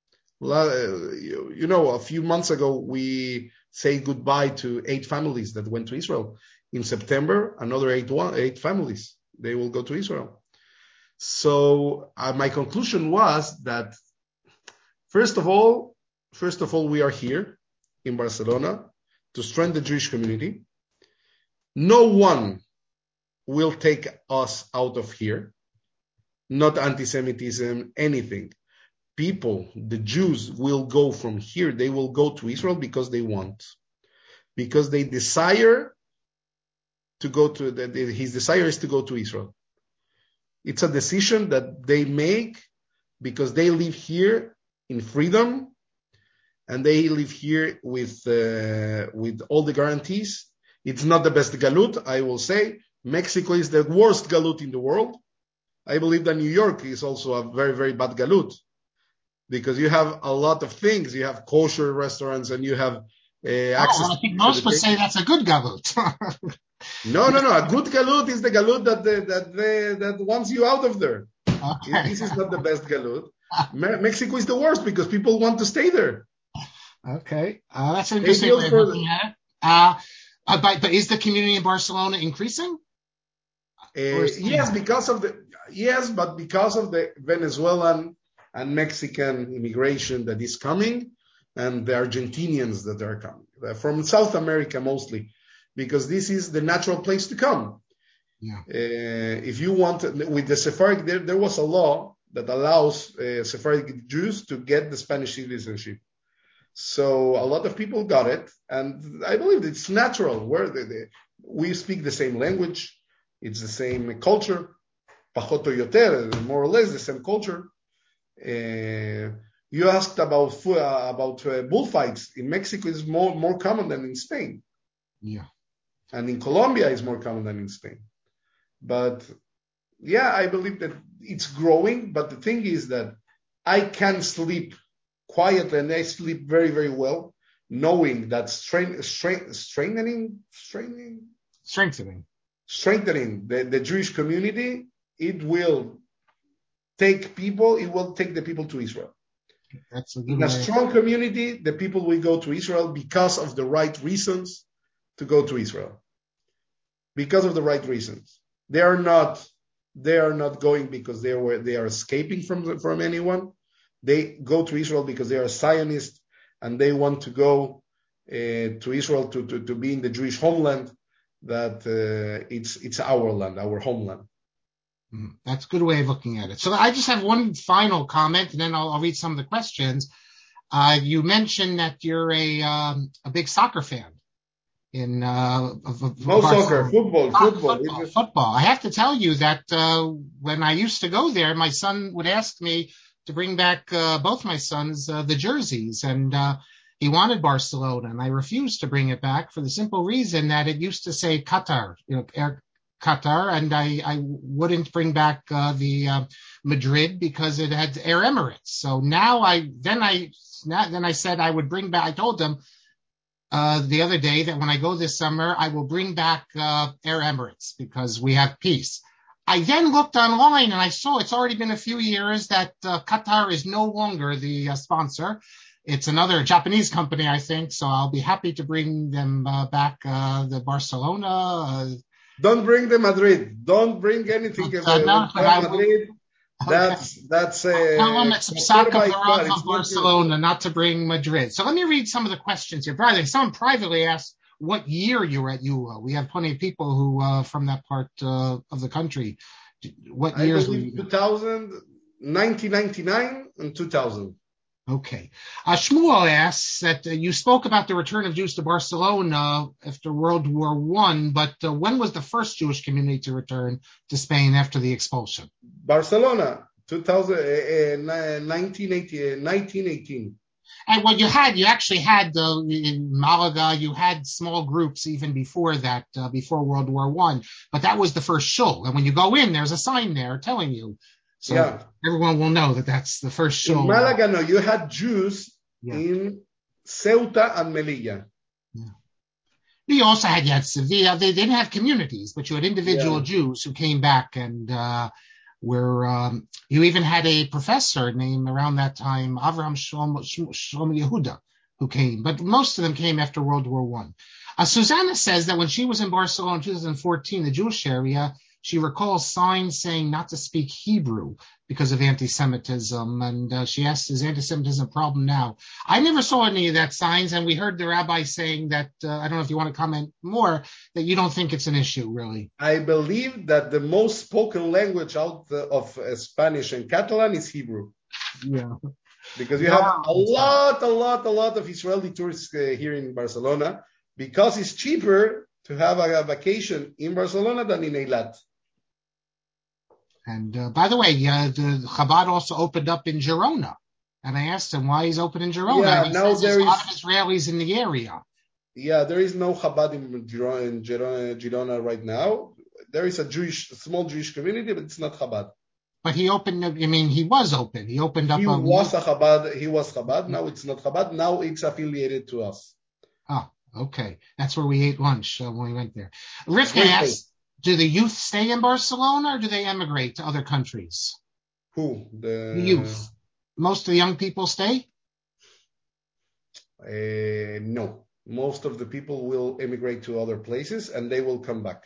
A few months ago, we say goodbye to 8 families that went to Israel. In September, another 8 families, they will go to Israel. So my conclusion was that, first of all, we are here in Barcelona to strengthen the Jewish community. No one will take us out of here. Not anti-Semitism, anything. People, the Jews, will go from here. They will go to Israel because they want. Because they desire to go to, his desire is to go to Israel. It's a decision that they make because they live here in freedom and they live here with all the guarantees. It's not the best galut, I will say. Mexico is the worst galut in the world. I believe that New York is also a very, very bad galut because you have a lot of things. You have kosher restaurants and you have access. I think most would say that's a good galut. No. A good galut is the galut that wants you out of there. Okay. This is not the best galut. Mexico is the worst because people want to stay there. Okay, that's an interesting way of looking at it. But is the community in Barcelona increasing? Yes, but because of the Venezuelan and Mexican immigration that is coming, and the Argentinians that are coming from South America mostly, because this is the natural place to come. Yeah. If you want, with the Sephardic, there was a law that allows Sephardic Jews to get the Spanish citizenship. So a lot of people got it, and I believe it's natural. We speak the same language, it's the same culture, pachot o yoter, more or less the same culture. You asked about bullfights in Mexico is more common than in Spain. Yeah, and in Colombia is more common than in Spain. But yeah, I believe that it's growing. But the thing is that I can sleep quietly and I sleep very, very well, knowing that strengthening the Jewish community, it will take the people to Israel. That's a good In a way. strong community, the people will go to Israel because of the right reasons to go to Israel. Because of the right reasons. They are not going because they are escaping from anyone. They go to Israel because they are Zionists and they want to go to Israel to be in the Jewish homeland. That it's our land, our homeland. That's a good way of looking at it. So I just have one final comment, and then I'll read some of the questions. You mentioned that you're a big soccer fan. No soccer, football. I have to tell you that when I used to go there, my son would ask me to bring back both my sons the jerseys, and he wanted Barcelona, and I refused to bring it back for the simple reason that it used to say Qatar, Air Qatar, and I wouldn't bring back the Madrid because it had Air Emirates. So now I said I would bring back. I told them the other day that when I go this summer, I will bring back Air Emirates because we have peace. I then looked online and I saw it's already been a few years that Qatar is no longer the sponsor. It's another Japanese company, I think. So I'll be happy to bring them back the Barcelona. Don't bring the Madrid. Don't bring anything about Madrid. That's it's of Barcelona, not to bring Madrid. So let me read some of the questions here. Brother, someone privately asked what year you were at UWA. We have plenty of people who from that part of the country. What years were you? 2000, 1999 and 2000. Okay. Shmuel asks that you spoke about the return of Jews to Barcelona after World War I, but when was the first Jewish community to return to Spain after the expulsion? Barcelona, 1918. And what you actually had in Malaga, you had small groups even before that, before World War I, but that was the first shul. And when you go in, there's a sign there telling you. So everyone will know that that's the first shul. In Malaga, no, you had Jews in Ceuta and Melilla. Yeah. You also had Sevilla. They didn't have communities, but you had individual Jews who came back and you even had a professor named around that time, Avraham Shlomo Yehuda, who came, but most of them came after World War I. Susanna says that when she was in Barcelona in 2014, the Jewish area, she recalls signs saying not to speak Hebrew because of anti-Semitism, and she asks, is anti-Semitism a problem now? I never saw any of that signs, and we heard the rabbi saying that, I don't know if you want to comment more, that you don't think it's an issue, really. I believe that the most spoken language out of Spanish and Catalan is Hebrew. Yeah. Because you have a lot of Israeli tourists here in Barcelona, because it's cheaper to have a vacation in Barcelona than in Eilat. And by the way, the Chabad also opened up in Girona. And I asked him why he's open in Girona. Yeah, and now there's a lot of Israelis in the area. Yeah, there is no Chabad in Girona right now. There is a small Jewish community, but it's not Chabad. But he opened, he was open. He opened up. He was Chabad. Now it's not Chabad. Now it's affiliated to us. Oh, okay. That's where we ate lunch when we went there. Rivka asked, do the youth stay in Barcelona or do they emigrate to other countries? Who? The youth. Most of the young people stay? No. Most of the people will emigrate to other places and they will come back.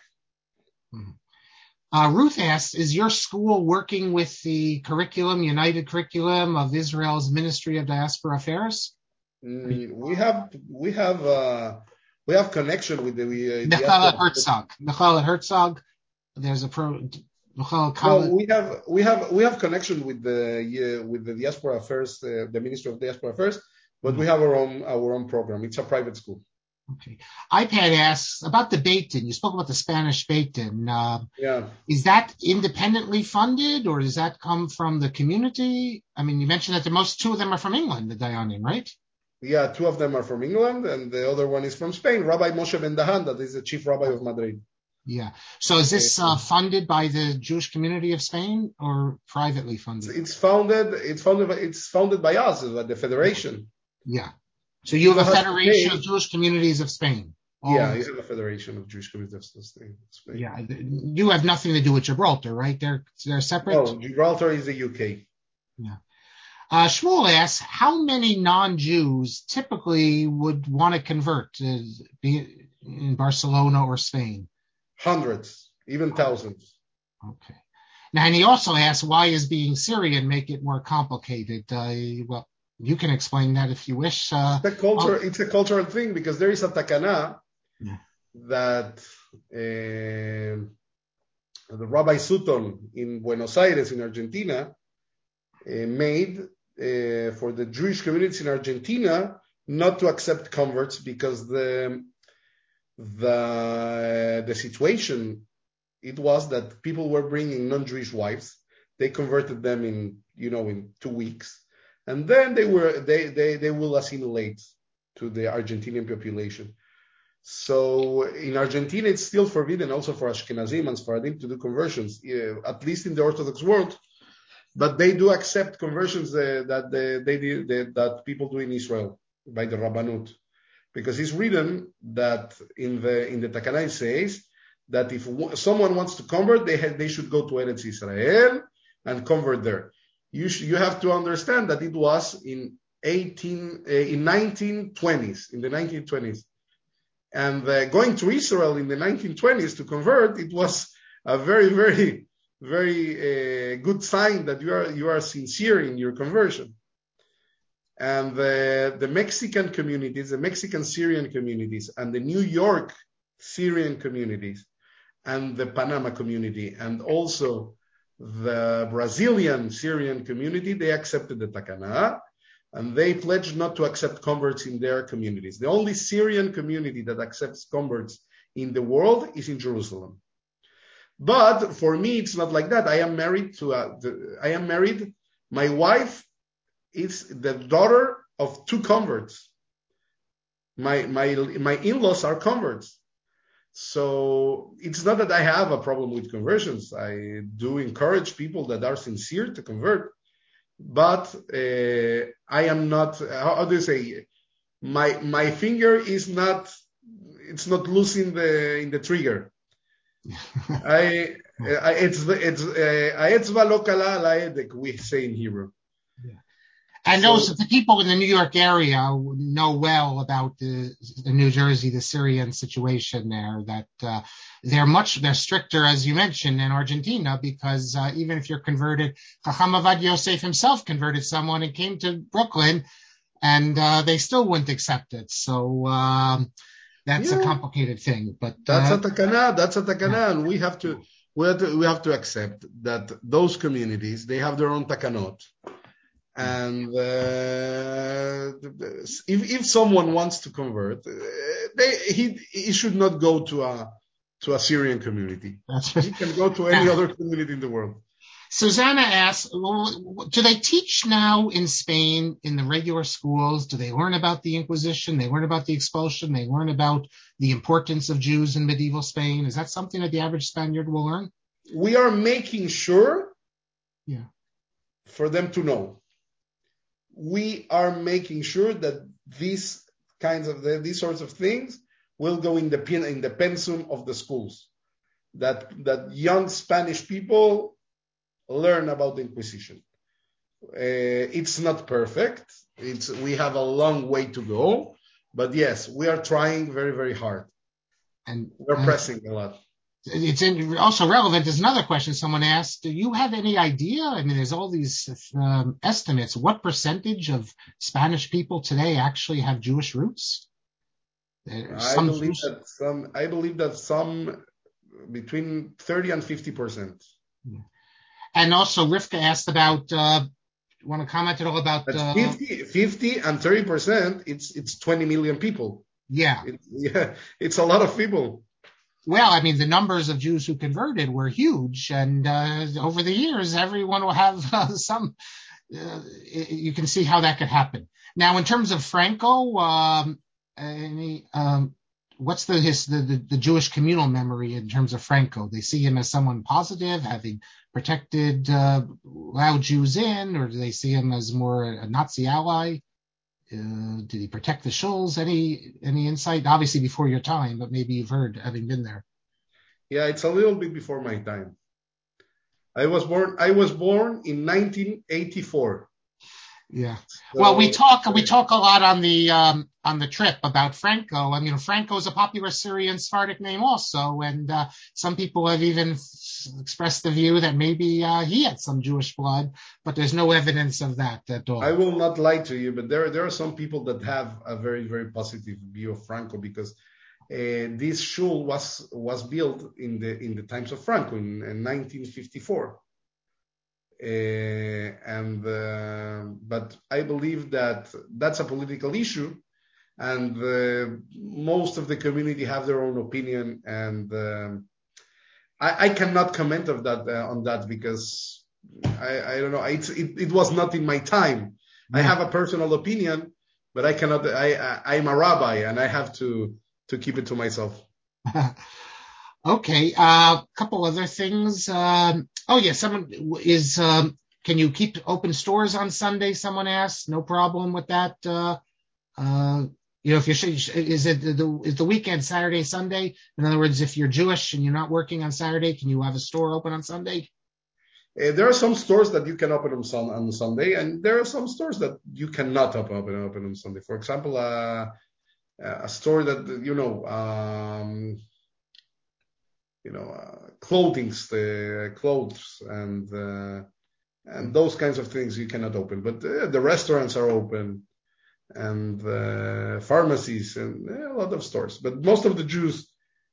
Ruth asks, is your school working with the United Curriculum of Israel's Ministry of Diaspora Affairs? We have connection with the Michaela Herzog. There's a we have connection with the Diaspora Affairs, the Ministry of Diaspora Affairs, but we have our own program. It's a private school. Okay. iPad asks about the Beit Din. You spoke about the Spanish Beit Din. Is that independently funded, or does that come from the community? You mentioned that two of them are from England, the Dayanim, right? Yeah, two of them are from England, and the other one is from Spain. Rabbi Moshe Ben Dahan, that is the chief rabbi of Madrid. Yeah. So is this funded by the Jewish community of Spain or privately funded? It's founded by us, the federation. Yeah. So you have a federation of Jewish communities of Spain. You have a federation of Jewish communities of Spain. Yeah. You have nothing to do with Gibraltar, right? They're separate? No, Gibraltar is the UK. Yeah. Shmuel asks, how many non-Jews typically would want to convert to be in Barcelona or Spain? Hundreds, even thousands. Okay. Now, and he also asks, why is being Syrian make it more complicated? Well, you can explain that if you wish. It's a cultural thing because there is a takana Yeah. that the Rabbi Sutton in Buenos Aires, in Argentina, made for the Jewish communities in Argentina not to accept converts because the situation it was that people were bringing non-Jewish wives. They converted them in 2 weeks, and then they will assimilate to the Argentinian population. So in Argentina, it's still forbidden also for Ashkenazim and Sfaradim to do conversions, at least in the Orthodox world. But they do accept conversions that people do in Israel by the Rabbanut, because it's written that in the Takana it says that if someone wants to convert, they should go to Eretz Israel and convert there. You have to understand that it was in 1920s, in the 1920s. And going to Israel in the 1920s to convert, it was a very, very, very good sign that you are sincere in your conversion. And the Mexican communities, the Mexican Syrian communities, and the New York Syrian communities, and the Panama community, and also the Brazilian Syrian community, they accepted the Takana. And they pledged not to accept converts in their communities. The only Syrian community that accepts converts in the world is in Jerusalem. But for me, it's not like that. I am married. My wife is the daughter of 2 converts. My in-laws are converts. So it's not that I have a problem with conversions. I do encourage people that are sincere to convert. But I am not. How do you say? My finger is not. It's not loose in the trigger. Ha'etzva lo kala al ha'edek, we say in Hebrew. And also, the people in the New York area know well about the New Jersey, the Syrian situation there, that they're stricter, as you mentioned, in Argentina, because even if you're converted, Chacham Avad Yosef himself converted someone and came to Brooklyn, and they still wouldn't accept it. So that's a complicated thing. But that's a takana, and we have to accept that those communities, they have their own takanot. And if someone wants to convert, he should not go to a Syrian community. He can go to any other community in the world. Susanna asks, do they teach now in Spain in the regular schools? Do they learn about the Inquisition? They learn about the expulsion? They learn about the importance of Jews in medieval Spain? Is that something that the average Spaniard will learn? We are making sure for them to know. We are making sure that these sorts of things will go in the pensum of the schools. That young Spanish people learn about the Inquisition. It's not perfect. We have a long way to go, but yes, we are trying very, very hard, and we're pressing a lot. It's also relevant. There's another question someone asked. Do you have any idea? I mean, there's all these estimates. What percentage of Spanish people today actually have Jewish roots? I believe that some between 30 and 50%. And also, Rivka asked about. Want to comment at all about 50 and 30%? It's 20 million people. Yeah, it's a lot of people. Well, I mean, the numbers of Jews who converted were huge, and over the years, everyone will have some. You can see how that could happen. Now, in terms of Franco, what's the Jewish communal memory in terms of Franco? They see him as someone positive, having protected, allowed Jews in, or do they see him as more a Nazi ally? Did he protect the shuls? Any insight? Obviously before your time, but maybe you've heard, having been there. Yeah, it's a little bit before my time. I was born in 1984. Yeah. Well, we So talk a lot on the trip about Franco. I mean, Franco is a popular Syrian Sephardic name also, and some people have even expressed the view that maybe he had some Jewish blood, but there's no evidence of that at I all. will not lie to you, but there are some people that have a very, very positive view of Franco because this shul was built in the times of Franco in 1954. But I believe that that's a political issue, and most of the community have their own opinion, and I cannot comment of that on that because I don't know. It was not in my time. I have a personal opinion, but I cannot. I'm a rabbi, and I have to keep it to myself. Okay. Couple other things. Oh yeah, someone is. Can you keep open stores on Sunday? Someone asked. No problem with that. If is the weekend Saturday, Sunday? In other words, if you're Jewish and you're not working on Saturday, can you have a store open on Sunday? There are some stores that you can open on Sunday, and there are some stores that you cannot open on Sunday. For example, a store that clothes and those kinds of things you cannot open. But the restaurants are open, and pharmacies and a lot of stores. But most of the Jews,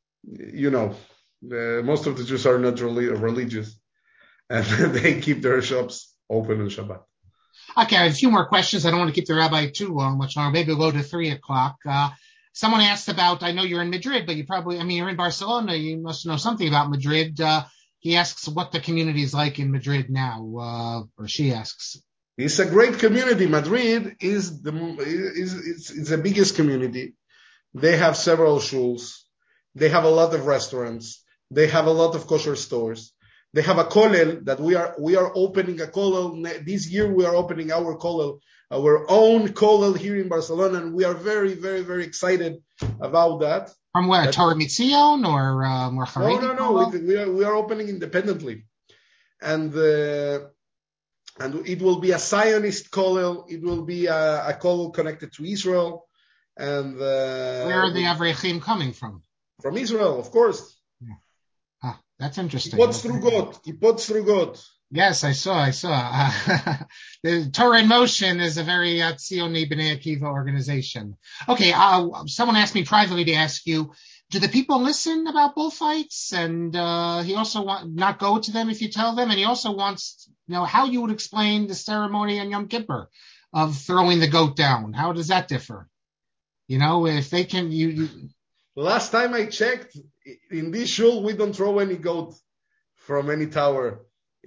most of the Jews are not really religious, and they keep their shops open on Shabbat. Okay, I have a few more questions. I don't want to keep the rabbi too much longer. Maybe we'll go to 3:00. Someone asked about, I know you're in Madrid, but you're in Barcelona. You must know something about Madrid. He asks what the community is like in Madrid now, or she asks. It's a great community. Madrid is the biggest community. They have several shuls. They have a lot of restaurants. They have a lot of kosher stores. They have a kollel that we are opening a kollel this year. We are opening our kollel, our own kollel here in Barcelona, and we are very, very, very excited about that. From where? Torah Mitzion or more Haredi? No. We are opening independently, and it will be a Zionist kollel. It will be a kollel connected to Israel. And where are the Avrechim coming from? From Israel, of course. That's interesting. Kippot Srugot. Yes, I saw. The Torah in Motion is a very Tzioni B'nai Akiva organization. Okay, someone asked me privately to ask you, do the people listen about bullfights? And he also not go to them if you tell them. And he also wants how you would explain the ceremony on Yom Kippur of throwing the goat down. How does that differ? If they can, Last time I checked, in this shul we don't throw any goat from any tower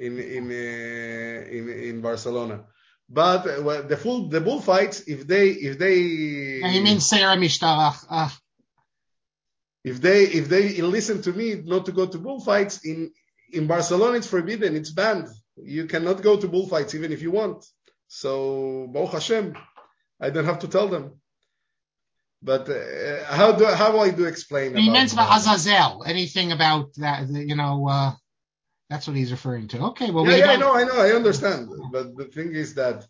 in Barcelona. But the bullfights, if they you mean Seira Mishtarach? If they listen to me not to go to bullfights in Barcelona, it's forbidden. It's banned. You cannot go to bullfights even if you want. So Baruch Hashem, I don't have to tell them. But how do I explain? He meant about Azazel. Anything about that? That's what he's referring to. Okay, well, I know, I understand. But the thing is that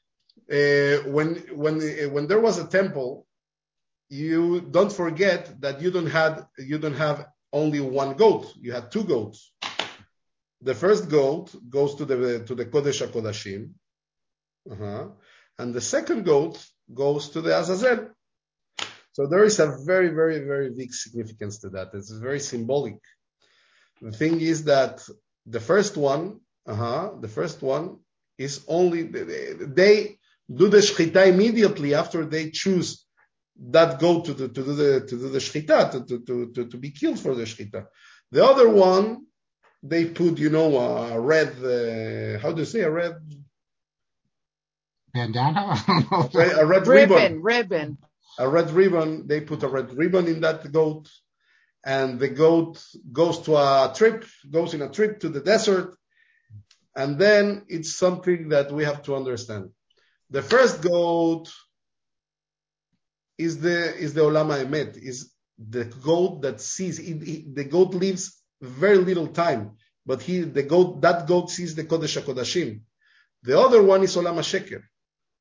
when there was a temple, you don't forget that you don't have only one goat. You had two goats. The first goat goes to the Kodesh HaKodashim, and the second goat goes to the Azazel. So there is a very, very, very big significance to that. It's very symbolic. The thing is that the first one is only they do the shechita immediately after they choose that goat to do the shechita to be killed for the shechita. The other one they put a red how do you say a red bandana? a red ribbon. A red ribbon. They put a red ribbon in that goat, and the goat goes in a trip to the desert, and then it's something that we have to understand. The first goat is the Olam HaEmet, is the goat that sees. The goat lives very little time, but that goat sees the Kodesh HaKodashim. The other one is Olam HaSheker.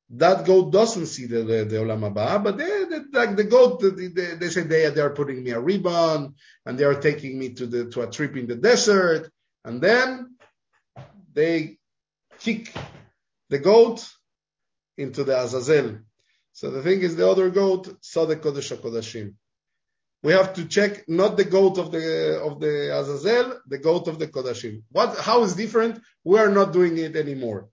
that goat doesn't see the Olam Haba, but like the goat, they say they are putting me a ribbon and they are taking me to a trip in the desert, and then they kick the goat into the Azazel. So the thing is, the other goat saw the Kodesh HaKodashim. We have to check not the goat of the Azazel, the goat of the Kodashim. How is different? We are not doing it anymore.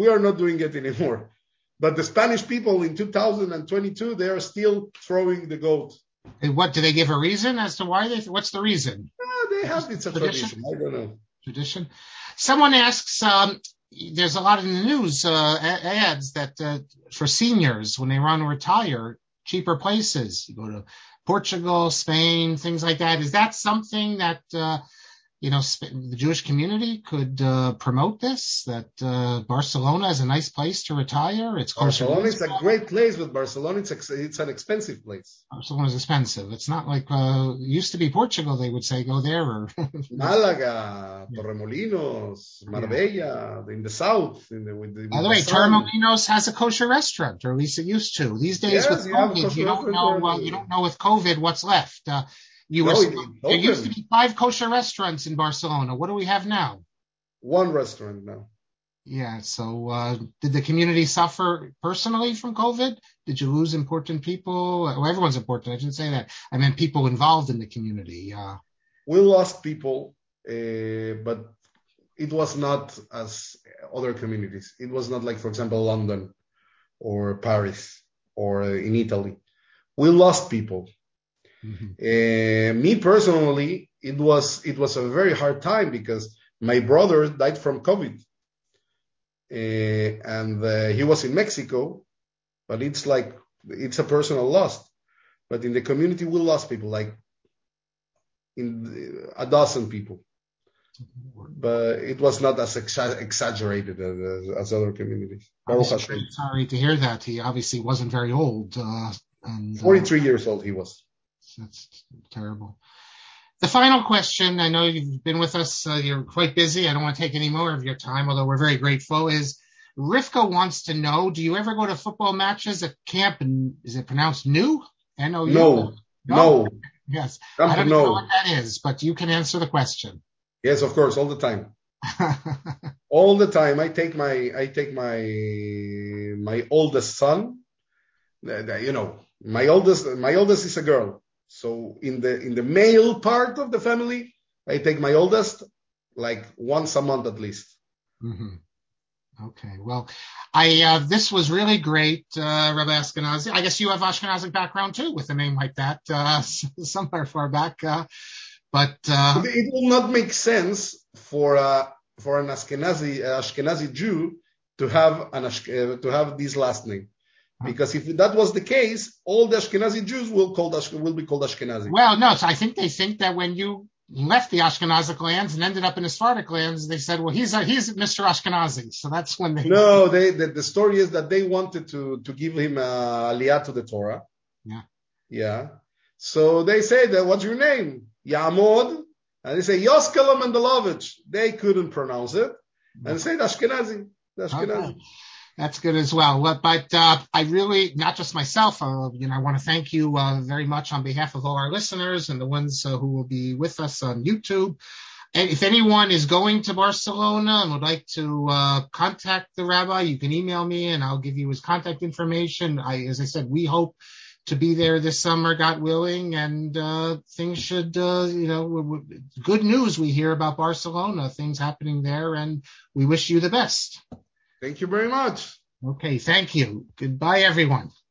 But the Spanish people in 2022, they are still throwing the goat. And what, do they give a reason as to why what's the reason? They have, it's a tradition. I don't know. Tradition. Someone asks, there's a lot in the news, ads that, for seniors, when they want to retire, cheaper places. You go to Portugal, Spain, things like that. Is that something that, the Jewish community could promote this? That Barcelona is a nice place to retire. It's closer. Barcelona is a great place, but Barcelona it's an expensive place. Barcelona is expensive. It's not like it used to be Portugal. They would say go there or Malaga, Torremolinos, Marbella, in the south. By the way, Torremolinos has a kosher restaurant, or at least it used to. These days with COVID, you don't know with COVID what's left. There used to be 5 kosher restaurants in Barcelona. What do we have now? 1 restaurant now. Yeah. So, did the community suffer personally from COVID? Did you lose important people? Well, everyone's important. I shouldn't say that. I meant people involved in the community. We lost people, but it was not as other communities. It was not like, for example, London or Paris or in Italy. We lost people. Mm-hmm. Me personally, it was a very hard time because my brother died from COVID, and he was in Mexico, but it's a personal loss. But in the community, we lost people, like in a dozen people, but it was not as exaggerated as other communities. Sorry to hear that. He obviously wasn't very old. 43 years old he was. That's terrible. The final question, I know you've been with us, you're quite busy. I don't want to take any more of your time, although we're very grateful, is Rivka wants to know, do you ever go to football matches at camp? And is it pronounced new? N-O-U? No. Yes. I don't know what that is, but you can answer the question. Yes, of course, all the time. All the time. I take my oldest son. My oldest is a girl. So in the male part of the family, I take my oldest like once a month at least. Mm-hmm. Okay. Well, this was really great, Rabbi Ashkenazi. I guess you have Ashkenazic background too, with a name like that, somewhere far back. But it will not make sense for an Ashkenazi Jew to have this last name. Because if that was the case, all the Ashkenazi Jews will be called Ashkenazi. Well, no. So I think they think that when you left the Ashkenazic lands and ended up in the Sephardic lands, they said, well, he's Mr. Ashkenazi. So that's when they. No, the story is that they wanted to give him aliyah to the Torah. Yeah. Yeah. So they said, what's your name? Ya'amod. And they say, Yoskala Mendelovich. They couldn't pronounce it. And they said Ashkenazi. Okay. That's good as well. But I really, not just myself, I want to thank you very much on behalf of all our listeners and the ones who will be with us on YouTube. And if anyone is going to Barcelona and would like to contact the rabbi, you can email me and I'll give you his contact information. As I said, we hope to be there this summer, God willing, and things should, good news we hear about Barcelona, things happening there, and we wish you the best. Thank you very much. Okay, thank you. Goodbye, everyone.